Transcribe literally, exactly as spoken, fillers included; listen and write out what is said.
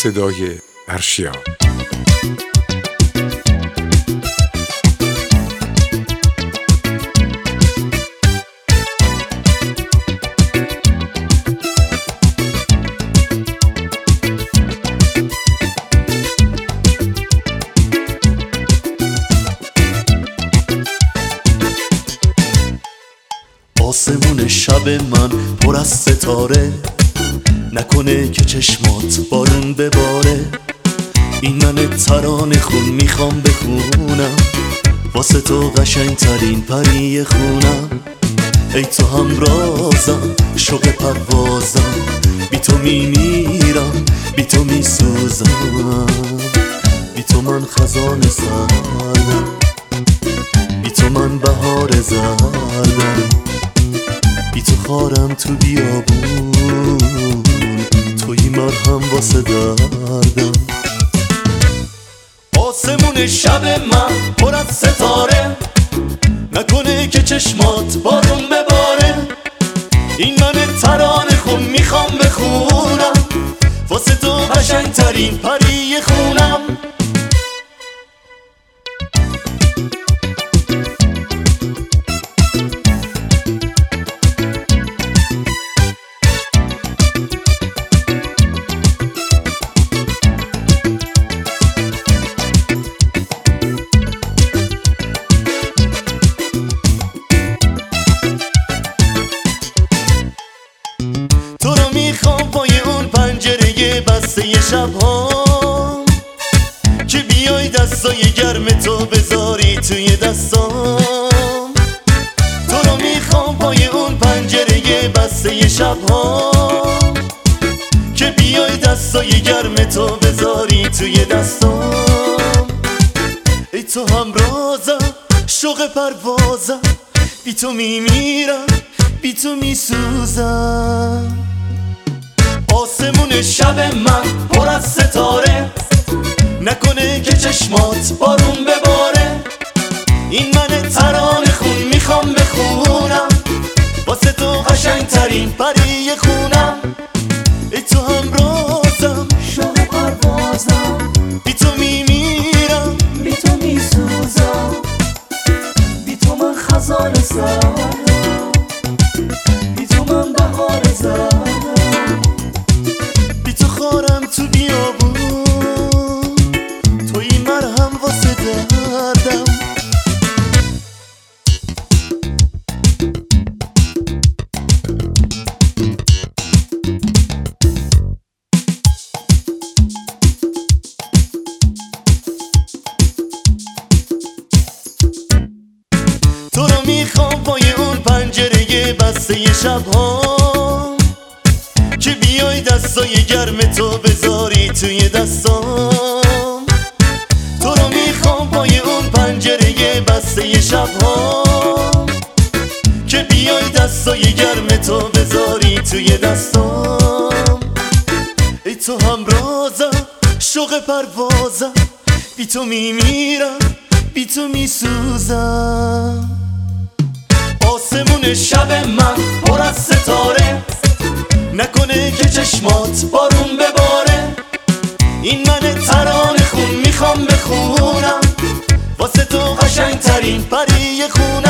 صدای ارشیا. آسمون شب من پر از ستاره، نکنه که چشمات بارون بباره. این من ترانه خون میخوام بخونم، واسه تو قشنگ ترین پری خونم. ای تو همرازم، شوق پروازم، بی تو میمیرم، بی تو میسوزم. بی تو من خزان سردم، بی تو من بهار زردم، بی تو خارم تو بیابون، توی مرهم واسه دردم. آسمون شب من پر از ستاره، نکنه که چشمات بارون بباره. این من ترانه خون میخوام بخونم، واسه تو قشنگ ترین پری خونم. تو رو میخوام پای اون پنجره بسته شب‌ها، که بیای دستای گرم تو بذاری توی دستام. تو رو میخوام پای اون پنجره بسته شب‌ها، که بیای دستای گرم تو بذاری توی دستام. ای تو همرازم، شوق پروازم، بی تو میمیرم، بی تو میسوزم. آسمون شب من پر از ستاره، نکنه که چشمات بارون بباره. این من ترانه خون میخوام بخونم، واسه تو قشنگ ترین پری خونم. ای تو همرازم، شوق پروازم، بی تو میمیرم، بی تو میسوزم. بی تو من خزان سردم، بی تو من بهار زردم، بی تو خارم تو بیابون، توی مرهم واسه دردم. تو رو میخوام پای اون پنجره بسته شب‌ها، که بیای دستای گرم تو بذاری توی دستام. تو رو میخوام پای اون پنجره بسته شب‌ها، که بیای دستای گرم تو بذاری توی دستام. ای تو همرازم، شوق پروازم، بی تو میمیرم، بی تو میسوزم. آسمون شب من پر از ستاره، نکنه که چشمات بارون بباره. این من ترانه خون میخوام بخونم، واسه تو قشنگ ترین پری خونم.